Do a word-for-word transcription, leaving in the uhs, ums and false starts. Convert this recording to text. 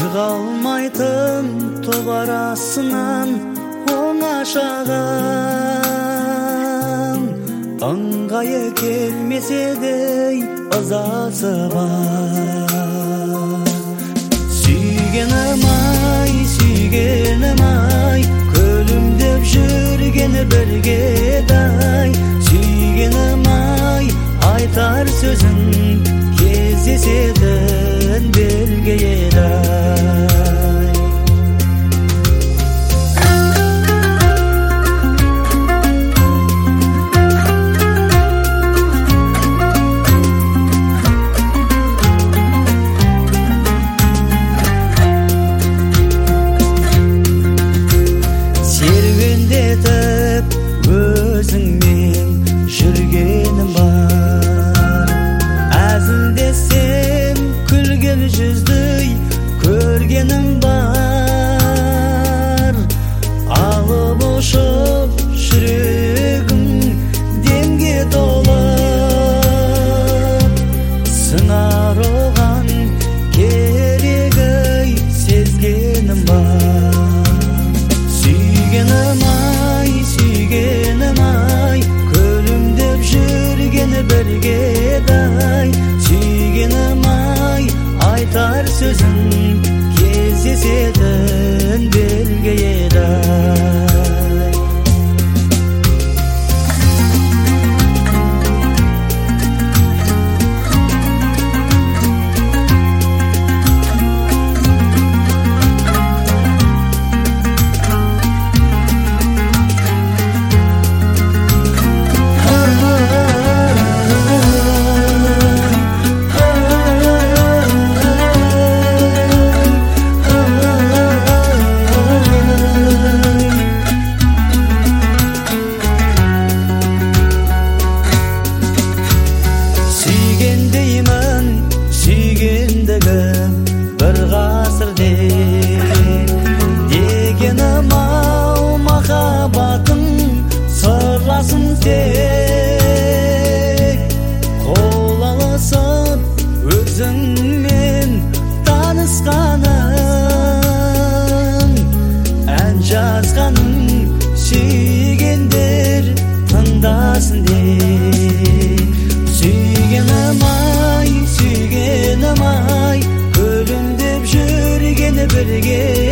Kalmaydım top arasынан оңашаған ыңғайы келмесе де ызасы бар. Сүйгенім ай, сүйгенім ай, күлімдеп жүргені бірге дай. Сүйгенім ай, айтар сөзім кездесетін белгі еді. Серуендетіп өзіңмен жүргенім бар. Әзілдесем күлген жүзді көргенім бар. Алып ұшып жүрегім демге толы, сыңар оған керегі сезгенім бар. Сүйгенім ай, сүйгенім ай, күлімдеп жүргені бірге дай. Сүйгенім ай, айтар сөзім кездесетін белгі еді. Сүйгендеймін, сүйгендігім бір ғасырде. Дегенім ау, махаббатым сырласын тек. Қол алысып өзіңмен танысқаным, ән жазғаным сүйгендер тыңдасын деп. Сүйгенім ай, сүйгенім ай, күлімдеп жүргені бірге